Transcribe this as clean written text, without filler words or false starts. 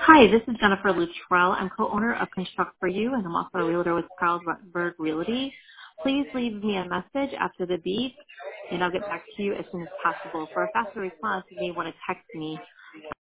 Hi, this is Jennifer Luttrell. I'm co-owner of Construct for You, and I'm also a realtor with Charles Ruttenberg Realty. Please leave me a message after the beep, and I'll get back to you as soon as possible. For a faster response, you may want to text me